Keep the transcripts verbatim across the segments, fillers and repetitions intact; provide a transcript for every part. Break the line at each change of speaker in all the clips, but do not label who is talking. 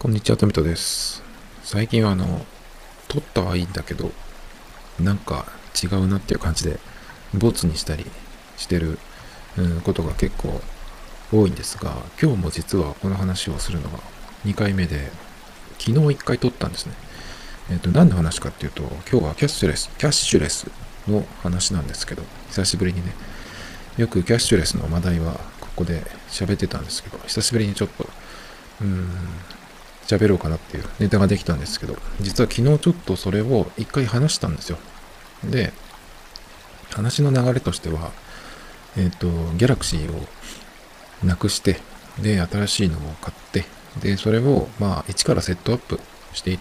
こんにちは、トミトです。最近はあの、撮ったはいいんだけど、なんか違うなっていう感じで、ボツにしたりしてる、うん、ことが結構多いんですが、今日も実はこの話をするのがにかいめで、昨日いっかい撮ったんですね。えっ、と、何の話かっていうと、今日はキャッシュレス、キャッシュレスの話なんですけど、久しぶりにね、よくキャッシュレスの話題はここで喋ってたんですけど、久しぶりにちょっと、うーん、喋ろうかなっていうネタができたんですけど、実は昨日ちょっとそれを一回話したんですよ。で、話の流れとしては、えっ、と、ギャラクシーをなくして、で、新しいのを買って、で、それを、まあ、一からセットアップしていって、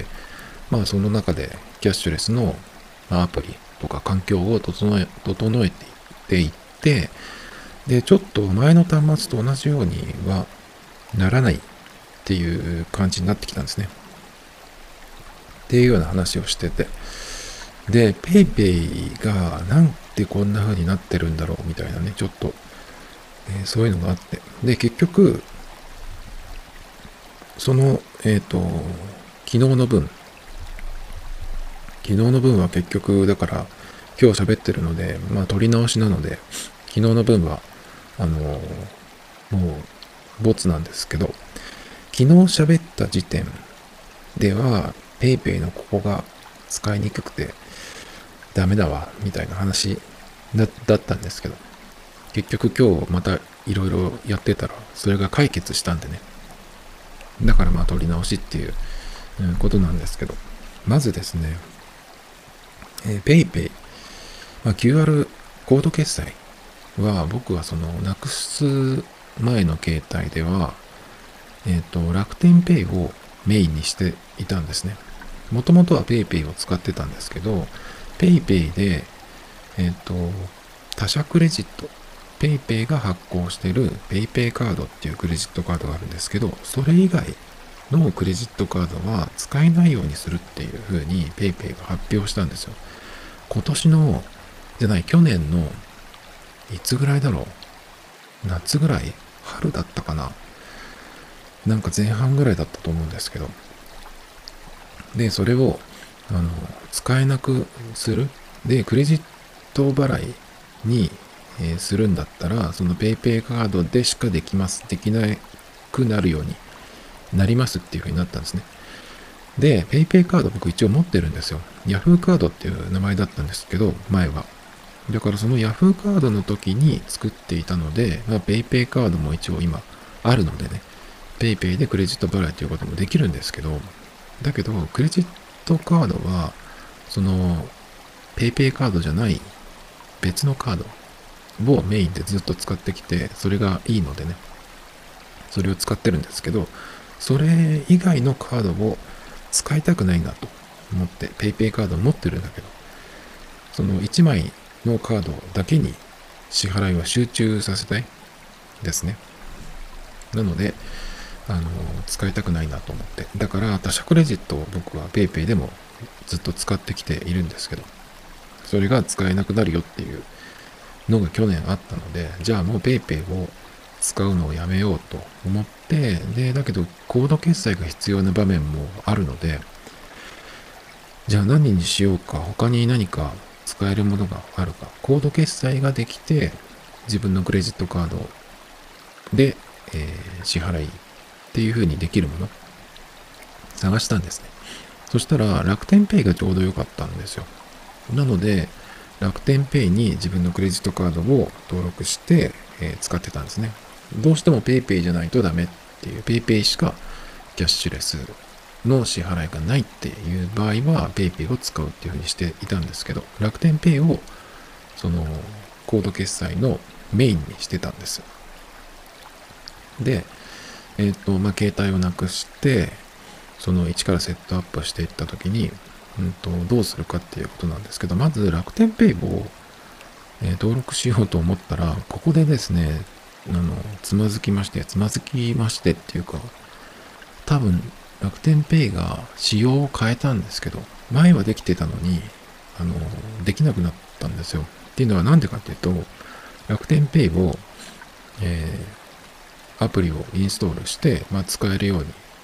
まあ、その中で、キャッシュレスの、まあ、アプリとか環境を整え、整えていって、で、ちょっと前の端末と同じようにはならないっていう感じになってきたんですね。っていうような話をしてて。で、ペイペイがなんでこんな風になってるんだろうみたいなね、ちょっと、えーそういうのがあって。で、結局、その、えっ、と、昨日の分、昨日の分は結局、だから、今日喋ってるので、まあ、取り直しなので、昨日の分は、あのーもう、ボツなんですけど、昨日喋った時点では、ペイペイのここが使いにくくてダメだわ、みたいな話だだったんですけど、結局今日またいろいろやってたら、それが解決したんでね。だからまあ取り直しっていううんことなんですけど、まずですね、えー、ペイペイ、まあ、キューアール コード決済は僕はそのなくす前の携帯では、えっ、と、楽天ペイをメインにしていたんですね。もともとはペイペイを使ってたんですけど、ペイペイで、えっ、と、他社クレジット、ペイペイが発行しているペイペイカードっていうクレジットカードがあるんですけど、それ以外のクレジットカードは使えないようにするっていう風にペイペイが発表したんですよ。今年の、じゃない、去年の、いつぐらいだろう。夏ぐらい春だったかな。なんか前半ぐらいだったと思うんですけど。で、それを、あの、使えなくする。で、クレジット払いに、えーするんだったら、その PayPay カードでしかできます。できなくなるようになりますっていう風になったんですね。で、PayPay カード僕一応持ってるんですよ。Yahoo カードっていう名前だったんですけど、前は。だからその Yahoo カードの時に作っていたので、まあ、PayPay カードも一応今あるのでね、PayPay でクレジット払いということもできるんですけど、だけど、クレジットカードは、その、PayPay カードじゃない別のカードをメインでずっと使ってきて、それがいいのでね、それを使ってるんですけど、それ以外のカードを使いたくないなと思って、PayPay カードを持ってるんだけど、そのいちまいのカードだけに支払いは集中させたいですね。なので、あの、使いたくないなと思って。だから、他社クレジットを僕は PayPay でもずっと使ってきているんですけど、それが使えなくなるよっていうのが去年あったので、じゃあもう PayPay を使うのをやめようと思って、で、だけどコード決済が必要な場面もあるので、じゃあ何にしようか、他に何か使えるものがあるか、コード決済ができて、自分のクレジットカードで、えー支払いっていう風にできるもの探したんですね。そしたら楽天ペイがちょうど良かったんですよ。なので、楽天ペイに自分のクレジットカードを登録して、えー使ってたんですね。どうしてもペイペイじゃないとダメっていう、ペイペイしかキャッシュレスの支払いがないっていう場合は、ペイペイを使うっていう風にしていたんですけど、楽天ペイをそのコード決済のメインにしてたんです。で、えっ、と、まあ、携帯をなくして、その一からセットアップしていったときに、うんと、どうするかっていうことなんですけど、まず楽天ペイを、えー登録しようと思ったら、ここでですね、あの、つまずきまして、つまずきましてっていうか、多分楽天ペイが仕様を変えたんですけど、前はできてたのに、あの、できなくなったんですよ。っていうのはなんでかっていうと、楽天ペイを、えーアプリをインストールして、まあ、使えるように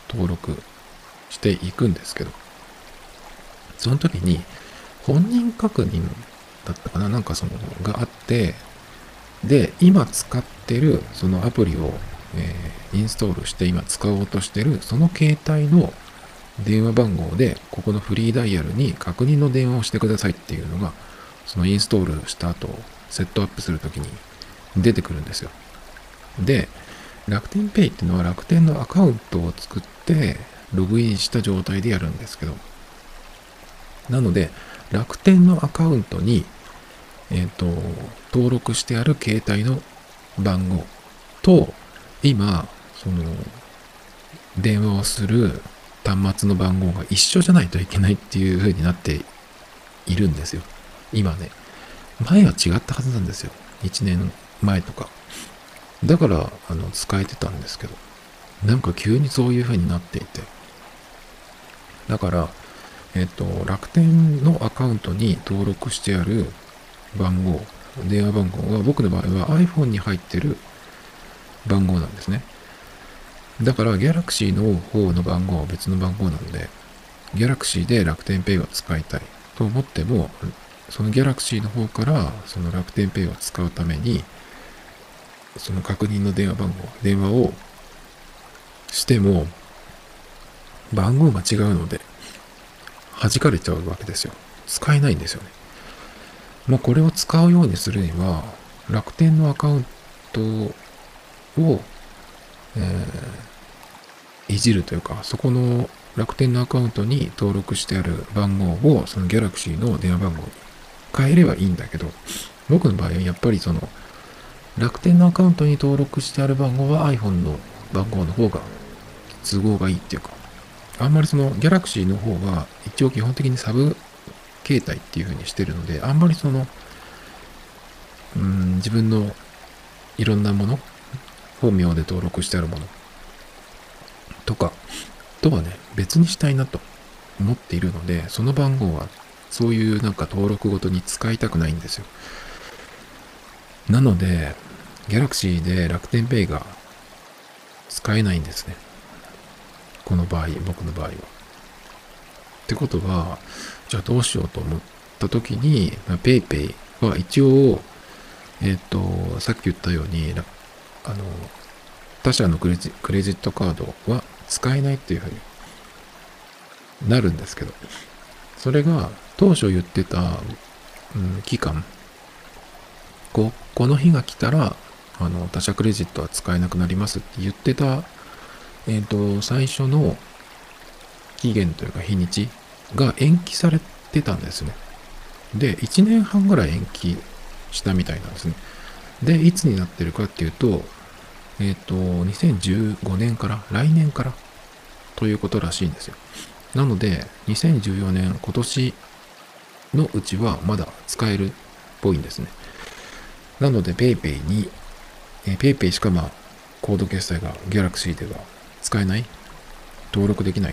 登録していくんですけど、その時に本人確認だったかな、なんかそのがあって、で、今使ってるそのアプリを、えーインストールして今使おうとしてるその携帯の電話番号で、ここのフリーダイヤルに確認の電話をしてくださいっていうのが、そのインストールした後、セットアップするときに出てくるんですよ。で、楽天ペイっていうのは楽天のアカウントを作ってログインした状態でやるんですけど、なので、楽天のアカウントに、えっと、登録してある携帯の番号と、今、その、電話をする端末の番号が一緒じゃないといけないっていう風になっているんですよ。今ね。前は違ったはずなんですよ。いちねんまえとか。だから、あの、使えてたんですけど。なんか急にそういう風になっていて。だから、えっと、楽天のアカウントに登録してある番号、電話番号は僕の場合は iPhone に入ってる番号なんですね。だから Galaxy の方の番号は別の番号なので、Galaxy で楽天ペイを使いたいと思っても、その Galaxy の方からその楽天ペイを使うために、その確認の電話番号、電話をしても、番号が違うので、弾かれちゃうわけですよ。使えないんですよね。まあこれを使うようにするには、楽天のアカウントを、えー、いじるというか、そこの楽天のアカウントに登録してある番号をその Galaxy の電話番号に変えればいいんだけど、僕の場合はやっぱりその楽天のアカウントに登録してある番号は iPhone の番号の方が都合がいいっていうか、あんまりその Galaxy の方が一応基本的にサブ携帯っていう風にしてるので、あんまりその、うーん、自分のいろんなもの、本名で登録してあるものとかとはね、別にしたいなと思っているので、その番号はそういうなんか登録ごとに使いたくないんですよ。なので、Galaxy で楽天ペイが使えないんですね。この場合、僕の場合は。ってことは、じゃあどうしようと思った時に、PayPay は一応、えっと、さっき言ったように、あの、他社のクレジ、クレジットカードは使えないっていうふうになるんですけど、それが当初言ってた、うん、期間、こ、この日が来たら、あの、他社クレジットは使えなくなりますって言ってた、えっと、最初の期限というか日にちが延期されてたんですね。で、いちねんはんぐらい延期したみたいなんですね。で、いつになってるかっていうと、えっと、にせんじゅうごねんから、来年からということらしいんですよ。なので、にせんじゅうよねん、今年のうちはまだ使えるっぽいんですね。なので、PayPay に、えー、PayPay しかまあ、コード決済が Galaxy では使えない、登録できない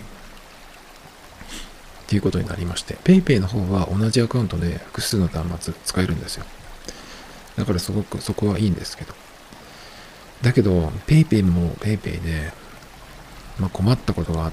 っていうことになりまして、PayPay の方は同じアカウントで複数の端末使えるんですよ。だからすごくそこはいいんですけど。だけど、PayPay も PayPay で、まあ、困ったことがあって、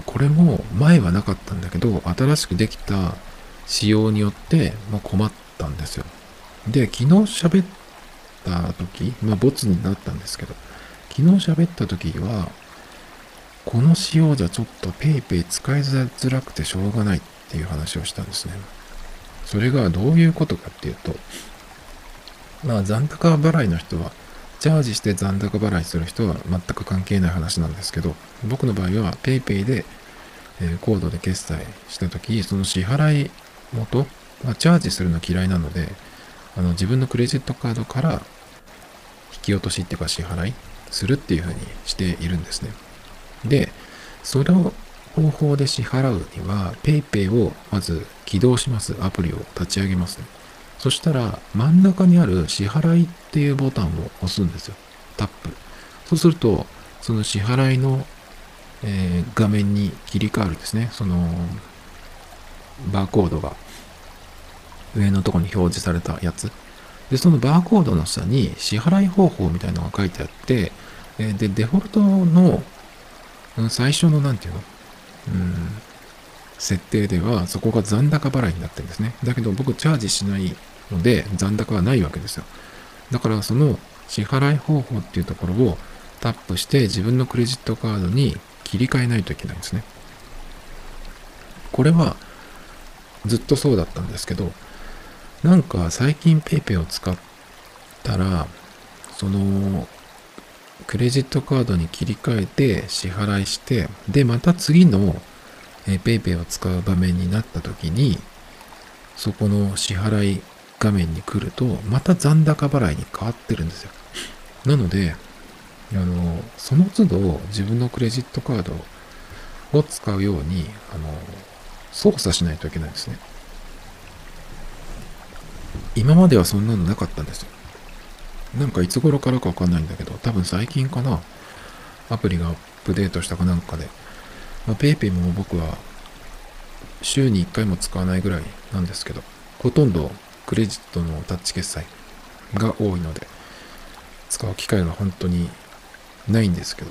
これも前はなかったんだけど、新しくできた仕様によって、まあ、困ったんですよ。で、昨日喋った時、まあ、ボツになったんですけど、昨日喋った時は、この仕様じゃちょっと PayPay 使いづらくてしょうがないっていう話をしたんですね。それがどういうことかっていうと、まあ残高払いの人は、チャージして残高払いする人は全く関係ない話なんですけど、僕の場合は PayPay で、えーコードで決済したとき、その支払い元、まあ、チャージするの嫌いなので、あの自分のクレジットカードから引き落としっていうか支払いするっていう風にしているんですね。で、その方法で支払うには PayPay をまず起動します。アプリを立ち上げますね。そしたら真ん中にある支払いっていうボタンを押すんですよ。タップ。そうすると、その支払いの、えー画面に切り替わるんですね。そのバーコードが上のところに表示されたやつ。で、そのバーコードの下に支払い方法みたいなのが書いてあって、えーで、デフォルトの、 最初のなんていうの、うん、設定ではそこが残高払いになってるんですね。だけど僕チャージしないので残高はないわけですよ。だからその支払い方法っていうところをタップして自分のクレジットカードに切り替えないといけないんですね。これはずっとそうだったんですけど、なんか最近 PayPay を使ったら、そのクレジットカードに切り替えて支払いして、でまた次の PayPay を使う場面になった時に、そこの支払い画面に来るとまた残高払いに変わってるんですよ。なので、あのその都度自分のクレジットカードを使うようにあの操作しないといけないんですね。今まではそんなのなかったんですよ。なんかいつ頃からかわかんないんだけど、多分最近かな。アプリがアップデートしたかなんかで。まあ、PayPay も僕は週にいっかいも使わないぐらいなんですけど、ほとんどクレジットのタッチ決済が多いので、使う機会が本当にないんですけど。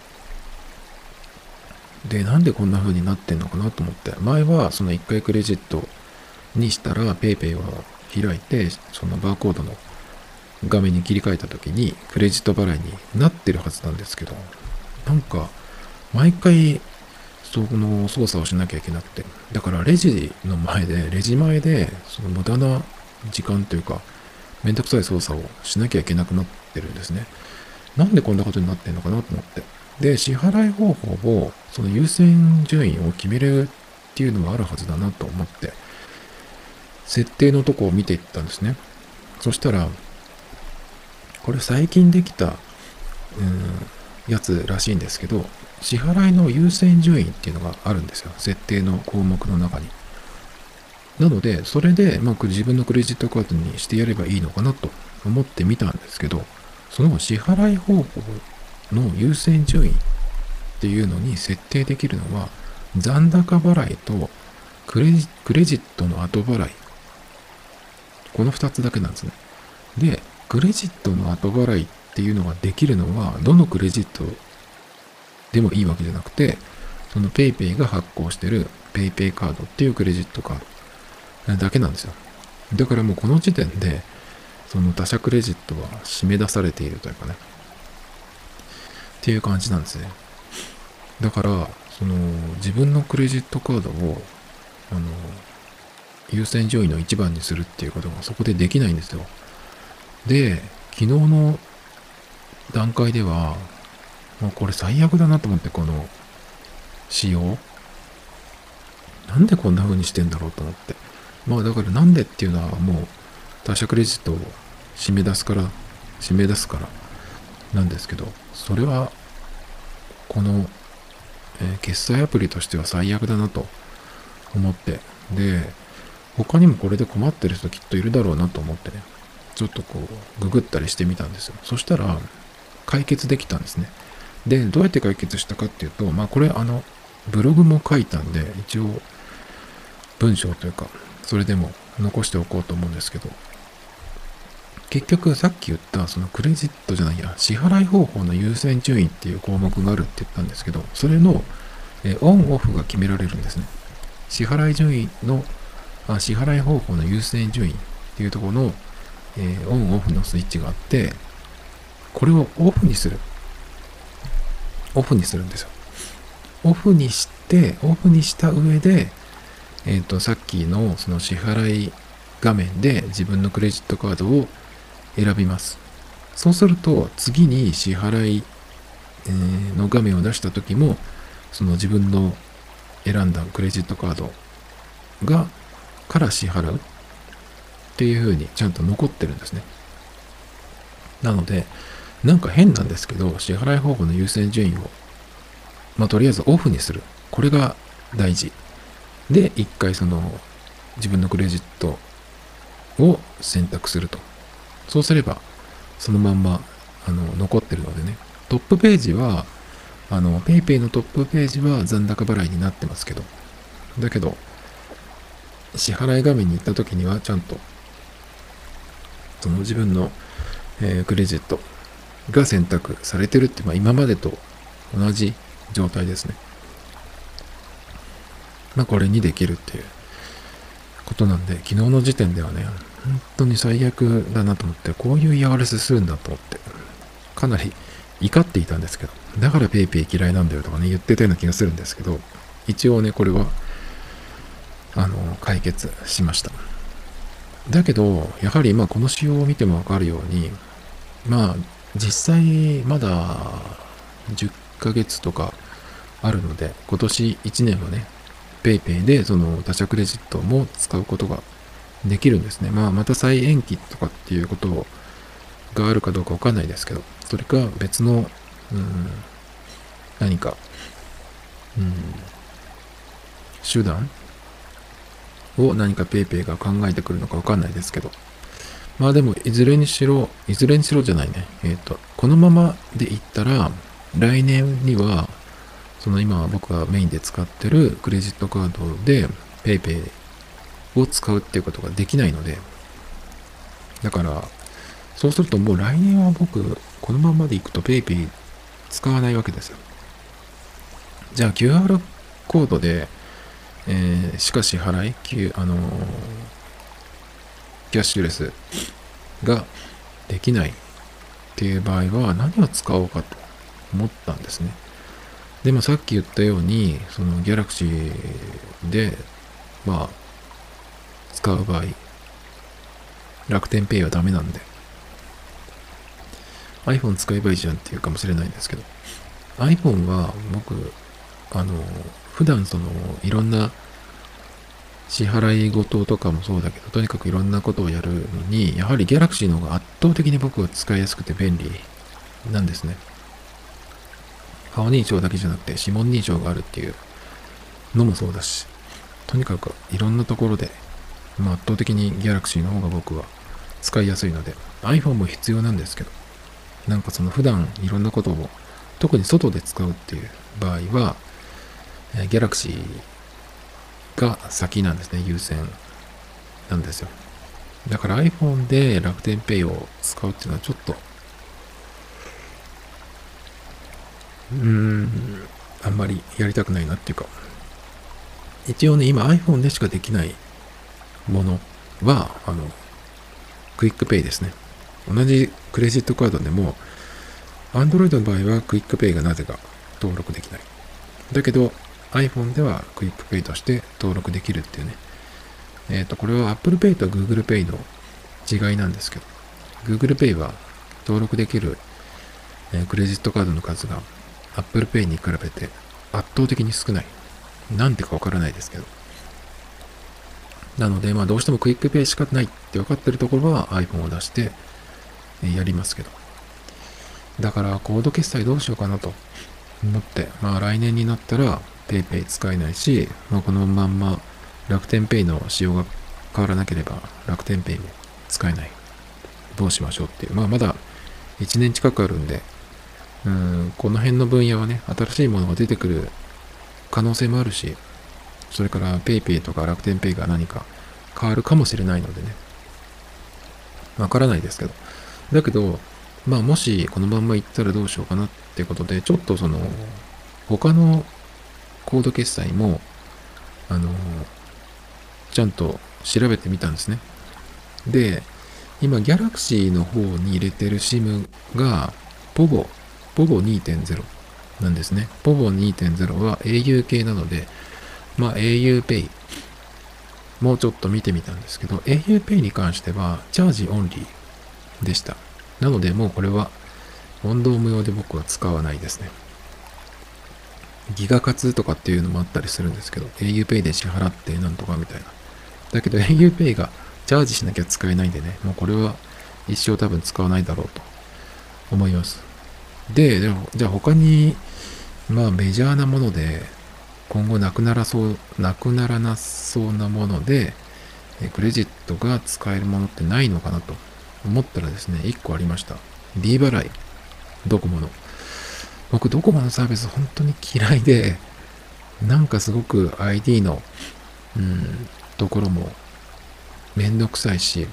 で、なんでこんな風になってんのかなと思って、前はそのいっかいクレジットにしたら PayPay を開いて、そのバーコードの画面に切り替えた時にクレジット払いになってるはずなんですけど、なんか毎回その操作をしなきゃいけなくて、だからレジの前でレジ前でその無駄な時間というかめんどくさい操作をしなきゃいけなくなってるんですね。なんでこんなことになってんのかなと思って、で支払い方法をその優先順位を決めるっていうのもあるはずだなと思って設定のとこを見ていったんですね。そしたらこれ最近できた、うん、やつらしいんですけど、支払いの優先順位っていうのがあるんですよ。設定の項目の中に。なので、それで、まあ、自分のクレジットカードにしてやればいいのかなと思ってみたんですけど、その支払い方法の優先順位っていうのに設定できるのは、残高払いとクレジ、クレジットの後払い。このふたつだけなんですね。で、クレジットの後払いっていうのができるのは、どのクレジットでもいいわけじゃなくて、その PayPay が発行してる PayPay カードっていうクレジットカードだけなんですよ。だからもうこの時点で、その他社クレジットは締め出されているというかね。っていう感じなんですね。だから、その自分のクレジットカードを、あの、優先順位のいちばんにするっていうことがそこでできないんですよ。で、昨日の段階では、もうこれ最悪だなと思って、この仕様。なんでこんな風にしてんだろうと思って。まあだからなんでっていうのはもう他社クレジットを締め出すから、締め出すからなんですけど、それはこの、えー決済アプリとしては最悪だなと思って。で、他にもこれで困ってる人きっといるだろうなと思ってね。ちょっとこう、ググったりしてみたんですよ。そしたら、解決できたんですね。で、どうやって解決したかっていうと、まあこれあの、ブログも書いたんで、一応、文章というか、それでも残しておこうと思うんですけど、結局さっき言ったそのクレジットじゃないや、支払い方法の優先順位っていう項目があるって言ったんですけど、それの、えーオンオフが決められるんですね。支払い順位の、あ支払い方法の優先順位っていうところの、えーオンオフのスイッチがあって、これをオフにする。オフにするんですよ。オフにして、オフにした上で、えっと、さっきのその支払い画面で自分のクレジットカードを選びます。そうすると、次に支払いえーの画面を出した時も、その自分の選んだクレジットカードが、から支払うっていう風にちゃんと残ってるんですね。なので、なんか変なんですけど、支払い方法の優先順位を、まあ、とりあえずオフにする。これが大事。で、一回その、自分のクレジットを選択すると。そうすれば、そのまんま、あの、残ってるのでね。トップページは、あの、PayPay のトップページは残高払いになってますけど、だけど、支払い画面に行った時には、ちゃんと、その自分の、えークレジットが選択されてるって、まあ、今までと同じ状態ですね。まあこれにできるっていうことなんで、昨日の時点ではね、本当に最悪だなと思って、こういう嫌がらせするんだと思って、かなり怒っていたんですけど、だからペイペイ嫌いなんだよとかね、言ってたような気がするんですけど、一応ね、これは、あの、解決しました。だけど、やはりまあこの仕様を見てもわかるように、まあ、実際まだじゅっかげつとかあるので、今年いちねんはね、ペイペイでその他社クレジットも使うことができるんですね。まあ、また再延期とかっていうことがあるかどうかわかんないですけど、それか別の、うん、何か、うん、手段を何かペイペイが考えてくるのかわかんないですけど、まあでも、いずれにしろ、いずれにしろじゃないね。えっと、このままでいったら、来年には、その今僕がメインで使ってるクレジットカードで PayPay を使うっていうことができないので、だから、そうするともう来年は僕、このままでいくと PayPay 使わないわけですよ。じゃあ キューアール コードで、えー、しか支払い、あのー、キャッシュレスができないっていう場合は何を使おうかと思ったんですね。でもさっき言ったように、その Galaxy で、まあ、使う場合、楽天ペイはダメなんで、iPhone 使えばいいじゃんっていうかもしれないんですけど、iPhone は僕、あの、普段その、いろんな支払い事とかもそうだけど、とにかくいろんなことをやるのに、やはり Galaxy の方が圧倒的に僕は使いやすくて便利なんですね。顔認証だけじゃなくて指紋認証があるっていうのもそうだし、とにかくいろんなところで、まあ、圧倒的に Galaxy の方が僕は使いやすいので、iPhone も必要なんですけど、なんかその普段いろんなことを特に外で使うっていう場合は、Galaxy が先なんですね。優先なんですよ。だから iPhone で楽天ペイを使うっていうのはちょっと、うーん、あんまりやりたくないなっていうか、一応ね、今 iPhone でしかできないものは、あの、クイックペイですね。同じクレジットカードでも、Android の場合はクイックペイがなぜか登録できない。だけど iPhone ではクイックペイとして登録できるっていうね。えっと、これは Apple Pay と Google Pay の違いなんですけど、Google Pay は登録できる、えークレジットカードの数が Apple Pay に比べて圧倒的に少ない。なんてかわからないですけど。なので、まあどうしてもクイックペイしかないって分かってるところは iPhone を出してやりますけど。だからコード決済どうしようかなと思って、まあ来年になったら PayPay 使えないし、まあこのまんま楽天ペイの仕様が変わらなければ楽天ペイも使えない。どうしましょうっていう。まあまだいちねん近くあるんで、うーん、この辺の分野はね、新しいものが出てくる可能性もあるし、それから PayPay とか楽天ペイが何か変わるかもしれないのでね。わからないですけど。だけど、まあもしこのまんま行ったらどうしようかなってことで、ちょっとその、他のコード決済も、あの、ちゃんと調べてみたんですね。で、今 Galaxy の方に入れてる SIM が ポボ、ポボ にてんゼロ なんですね。ポボ にてんゼロ は au 系なので、まあ auPay もうちょっと見てみたんですけど、auPay に関してはチャージオンリーでした。なのでもうこれは問答無用で僕は使わないですね。ギガ活とかっていうのもあったりするんですけど、auPay で支払ってなんとかみたいな。だけど auPay がチャージしなきゃ使えないんでね、もうこれは一生多分使わないだろうと思います。で、じゃあ他に、まあメジャーなもので、今後なくならそう、なくならなそうなもので、クレジットが使えるものってないのかなと思ったらですね、いっこありました。D 払い。ドコモの。僕、ドコモのサービス本当に嫌いで、なんかすごく アイディー の、うん、ところもめんどくさいし、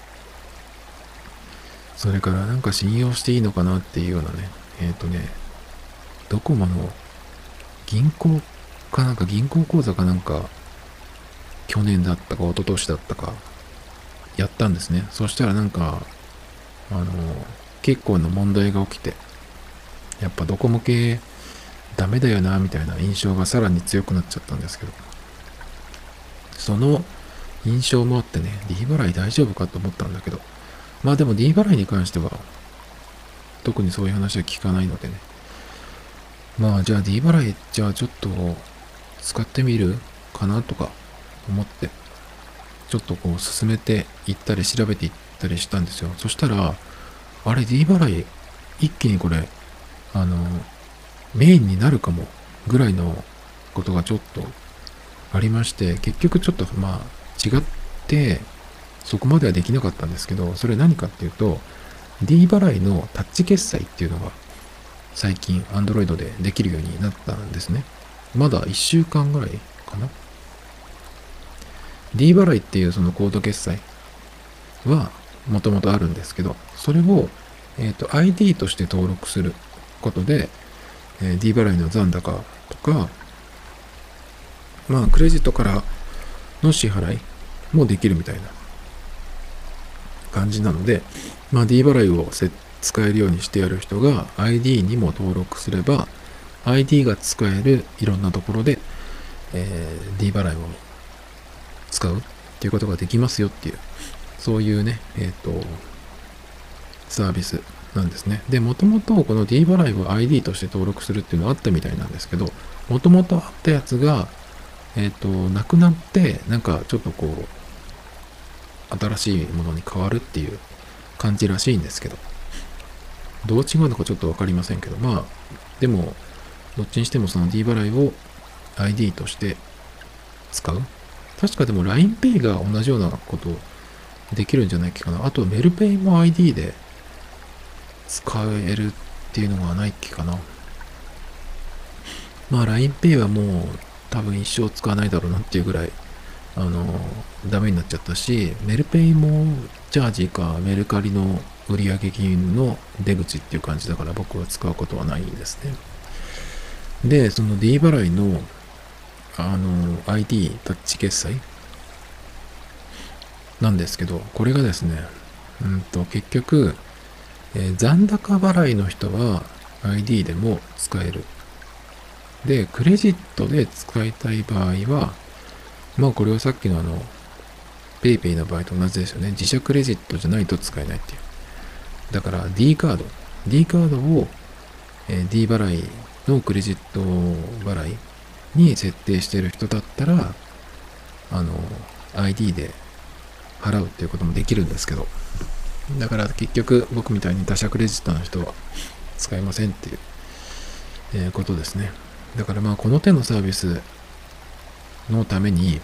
それからなんか信用していいのかなっていうようなね、えっとね、ドコモの銀行かなんか銀行口座かなんか、去年だったか一昨年だったか、やったんですね。そしたらなんか、あの、結構な問題が起きて、やっぱドコモ系ダメだよな、みたいな印象がさらに強くなっちゃったんですけど、その印象もあってね、D 払い大丈夫かと思ったんだけど、まあでも D 払いに関しては、特にそういう話は聞かないのでね。まあじゃあ D 払い、じゃあちょっと使ってみるかなとか思って、ちょっとこう進めていったり調べていったりしたんですよ。そしたら、あれ D 払い、一気にこれ、あの、メインになるかもぐらいのことがちょっとありまして、結局ちょっとまあ違って、そこまではできなかったんですけど、それ何かっていうと、D 払いのタッチ決済っていうのが最近 Android でできるようになったんですね。まだいっしゅうかんぐらいかな。D 払いっていうそのコード決済はもともとあるんですけど、それを、えーと、アイディー として登録することで、えー、D 払いの残高とか、まあクレジットからの支払いもできるみたいな感じなので、まあ D 払いを使えるようにしてやる人が アイディー にも登録すれば、アイディー が使えるいろんなところで、えー、D 払いを使うっていうことができますよっていう、そういうね、えっと、サービスなんですね。で、もともとこの D 払いを アイディー として登録するっていうのはあったみたいなんですけど、もともとあったやつが、えっと、なくなって、なんかちょっとこう、新しいものに変わるっていう感じらしいんですけど、どう違うのかちょっとわかりませんけど、まあ、でも、どっちにしてもその D 払いを アイディー として使う。確かでも ラインペイ が同じようなことできるんじゃないかな。あとメルペイも アイディー で使えるっていうのがないっけかな。まあ ラインペイ はもう多分一生使わないだろうなっていうぐらい、あの、ダメになっちゃったし、メルペイもチャージかメルカリの売上金の出口っていう感じだから僕は使うことはないんですね。で、その D 払いのあの アイディー タッチ決済なんですけど、これがですね、うんと結局、えー残高払いの人は アイディー でも使える。で、クレジットで使いたい場合は、まあこれはさっきのあの、PayPay の場合と同じですよね。自社クレジットじゃないと使えないっていう。だから D カード。D カードを、えー D 払いのクレジット払いに設定している人だったら、あの、アイディー で払うっていうこともできるんですけど、だから結局僕みたいに他社クレジットの人は使えませんっていう、えーことですね。だからまあこの手のサービスのために、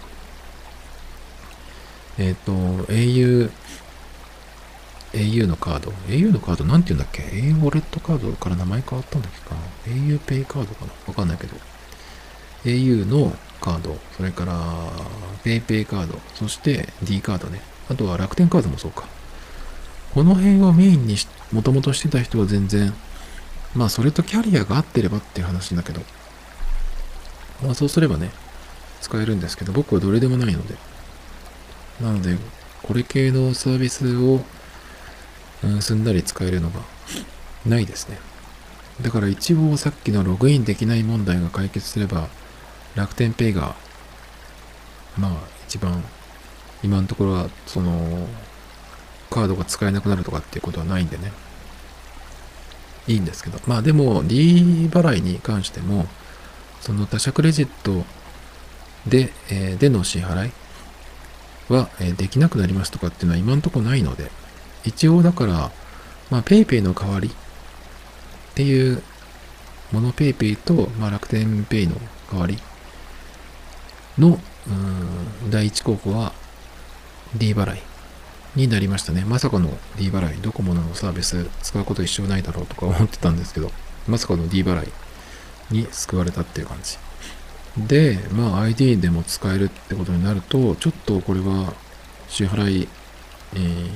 えっ、と、au、au のカード、au のカードなんて言うんだっけ？ au ウォレットカードから名前変わったんだっけかな？ au ペイカードかな？わかんないけど。au のカード、それから PayPay カード、そして D カードね。あとは楽天カードもそうか。この辺をメインにし、もともとしてた人は全然、まあそれとキャリアが合ってればっていう話だけど、まあそうすればね、使えるんですけど、僕はどれでもないので。なので、これ系のサービスを、うん、すんなり使えるのがないですね。だから一応さっきのログインできない問題が解決すれば、楽天ペイが、まあ一番、今のところは、その、カードが使えなくなるとかっていうことはないんでね。いいんですけど。まあでも D 払いに関しても、その他社クレジットで、えーでの支払いは、えーできなくなりますとかっていうのは今のところないので、一応だから、まあ PayPay の代わりっていうもの PayPay と、まあ、楽天ペイの代わりのうーん第一候補は D 払いになりましたね。まさかの D 払い、ドコモのサービス使うこと一生ないだろうとか思ってたんですけど、まさかの D 払いに救われたっていう感じ。で、まあ アイディー でも使えるってことになると、ちょっとこれは支払い、えー、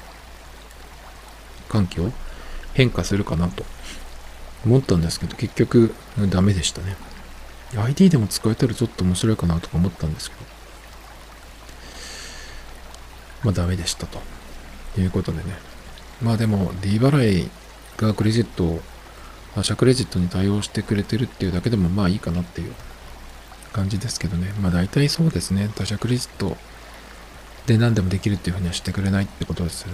環境変化するかなと思ったんですけど、結局ダメでしたね。 アイディー でも使えたらちょっと面白いかなとか思ったんですけど、まあダメでしたということでね。まあでも D 払いがクレジット、他社クレジットに対応してくれてるっていうだけでもまあいいかなっていう感じですけどね。まあ大体そうですね。他社クレジットで何でもできるっていうふうにはしてくれないってことですよね。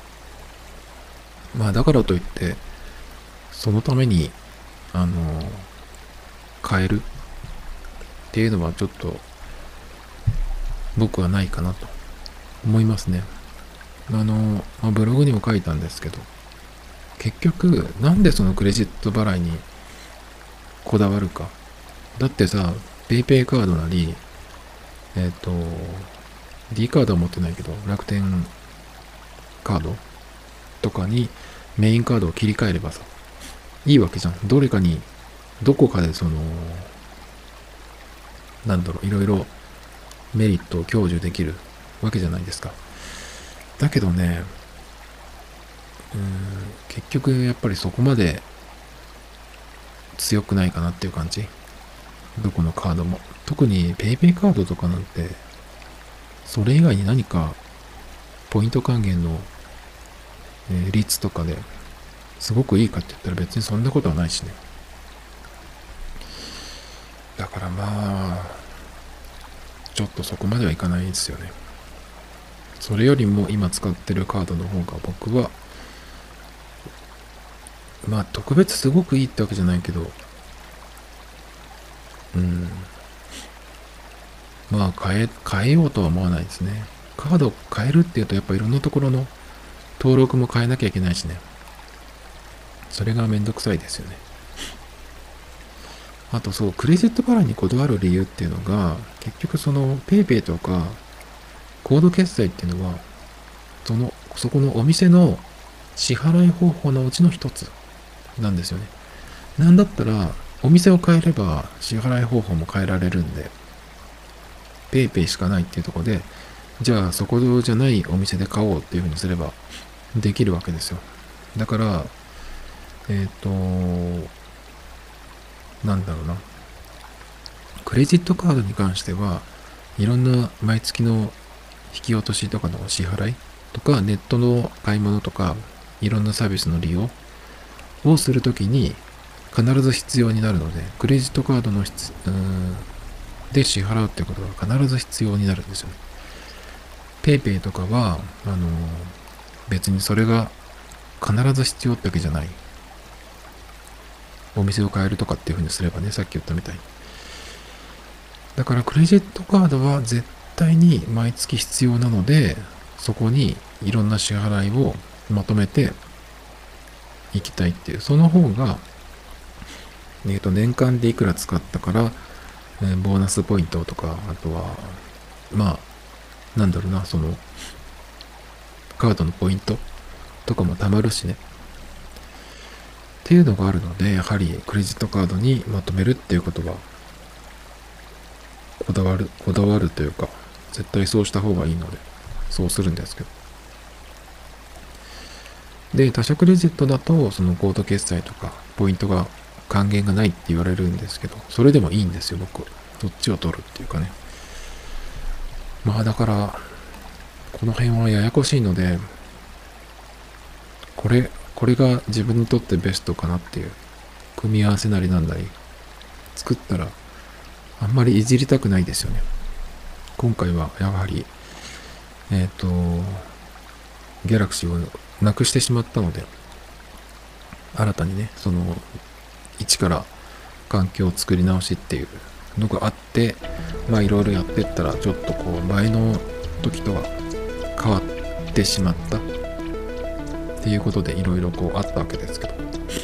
まあだからといって、そのために、あの、変えるっていうのはちょっと僕はないかなと思いますね。あの、まあ、ブログにも書いたんですけど、結局、なんでそのクレジット払いにこだわるか。だってさ、ペイペイカードなり、えっと、D カードは持ってないけど、楽天カードとかにメインカードを切り替えればさ、いいわけじゃん。どれかに、どこかでその、なんだろう、いろいろメリットを享受できるわけじゃないですか。だけどね、うーん、結局やっぱりそこまで強くないかなっていう感じ。どこのカードも。特に PayPay カードとかなんて、それ以外に何かポイント還元の、えー率とかですごくいいかって言ったら別にそんなことはないしね。だからまあ、ちょっとそこまではいかないですよね。それよりも今使ってるカードの方が僕は、まあ特別すごくいいってわけじゃないけど、うん、まあ変え、変えようとは思わないですね。カード変えるっていうとやっぱいろんなところの登録も変えなきゃいけないしね。それがめんどくさいですよね。あとそう、クレジット払いにこだわる理由っていうのが、結局その PayPay とかコード決済っていうのは、その、そこのお店の支払い方法のうちの一つなんですよね。なんだったら、お店を変えれば支払い方法も変えられるんで、PayPay しかないっていうところで、じゃあそこじゃないお店で買おうっていうふうにすればできるわけですよ。だから、えっと、なんだろうな。クレジットカードに関しては、いろんな毎月の引き落としとかの支払いとか、ネットの買い物とか、いろんなサービスの利用をするときに必ず必要になるので、クレジットカードの必うーんで支払うってことが必ず必要になるんですよね。PayPay とかは、あのー別にそれが必ず必要ってわけじゃない。お店を変えるとかっていう風にすればね、さっき言ったみたいに。だからクレジットカードは絶対に毎月必要なので、そこにいろんな支払いをまとめていきたいっていう、その方が、えっと、年間でいくら使ったから、えーボーナスポイントとか、あとは、まあ、なんだろうな、その、カードのポイントとかも貯まるしね。っていうのがあるので、やはりクレジットカードにまとめるっていうことは、こだわる、こだわるというか、絶対そうした方がいいので、そうするんですけど。で、他社クレジットだと、そのコード決済とか、ポイントが還元がないって言われるんですけど、それでもいいんですよ、僕。そっちを取るっていうかね。まあだから、この辺はややこしいので、これ、これが自分にとってベストかなっていう、組み合わせなりなんなり、作ったら、あんまりいじりたくないですよね。今回はやはり、えっと、ギャラクシーをなくしてしまったので、新たにね、その、一から環境を作り直しっていうのがあって、まあいろいろやってったら、ちょっとこう、前の時とは変わってしまったっていうことでいろいろこうあったわけですけど。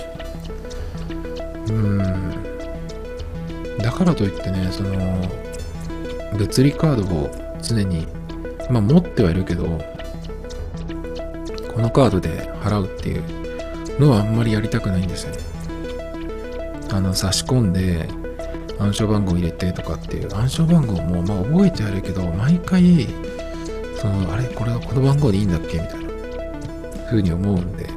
うーん。だからといってね、その、物理カードを常に、まあ持ってはいるけど、このカードで払うっていうのはあんまりやりたくないんですよね。あの、差し込んで、暗証番号入れてとかっていう、暗証番号もまあ覚えてあるけど、毎回、その、あれこれはこの番号でいいんだっけみたいな、ふうに思うんで、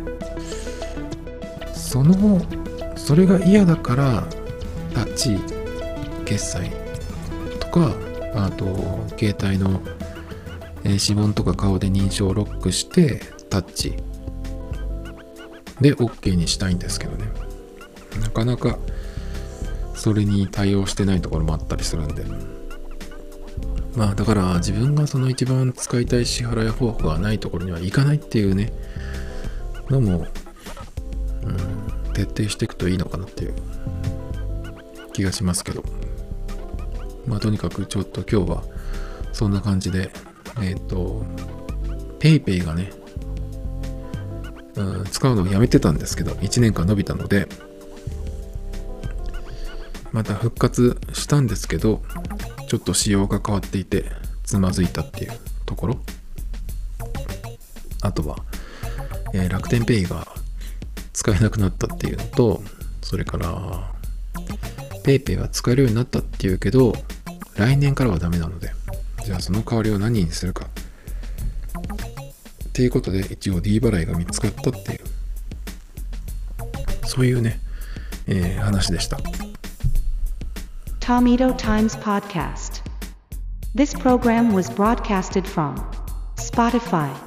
その、それが嫌だから、タッチ決済とか、あと携帯の、えー、指紋とか顔で認証ロックしてタッチで OK にしたいんですけどね、なかなかそれに対応してないところもあったりするんで、まあだから自分がその一番使いたい支払い方法がないところには行かないっていうねのも、うん、徹底していくといいのかなっていう気がしますけど、まあとにかくちょっと今日はそんな感じで、えっと PayPay がね、うん、使うのをやめてたんですけどいちねんかん伸びたのでまた復活したんですけど、ちょっと仕様が変わっていてつまずいたっていうところ、あとは、えー、楽天ペイが使えなくなったっていうのと、それからペイペイは使えるようになったっていうけど来年からはダメなので、じゃあその代わりを何にするかっていうことで一応 D 払いが見つかったっていう、そういうね、えー、話でした。
Tomito Times Podcast. This program was broadcasted from Spotify.